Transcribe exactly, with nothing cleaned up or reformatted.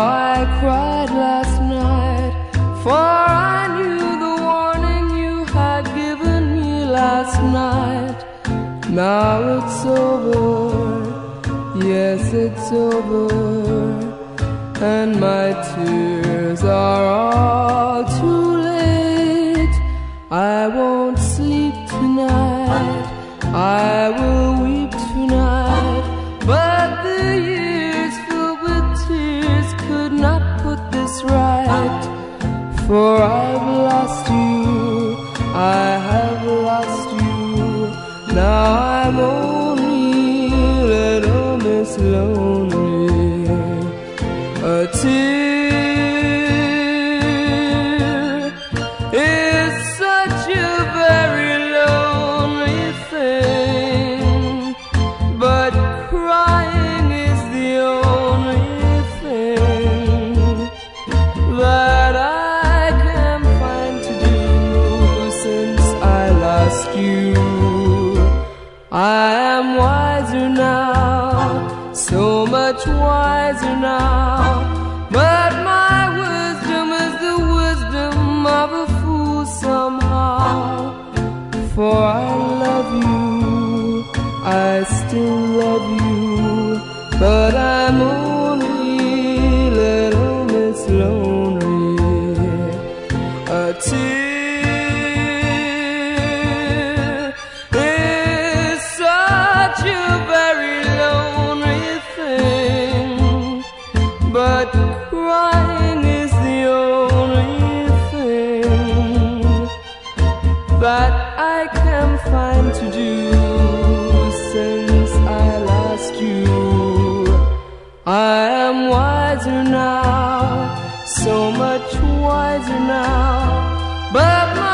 I cried last night, for I knew the warning you had given me last night. Now it's over, yes it's over, and my tears are all too late. I won't sleep tonight, I will weep tonight, but the years filled with tears could not put this right. For I've lost you, I have lost you, now I'm only little Miss Lonely. A tear is such a very lonely thing, but crying is the only thing that I can find to do since I lost you. I am wiser now, so much wiser now, but my wisdom is the wisdom of a fool somehow. For I love you, I still love you, but I'm only little Miss Lonely. A tear is such a very lonely thing, but crying is the only thing that I can find to do since I lost you. I am wiser now, so much wiser now, but my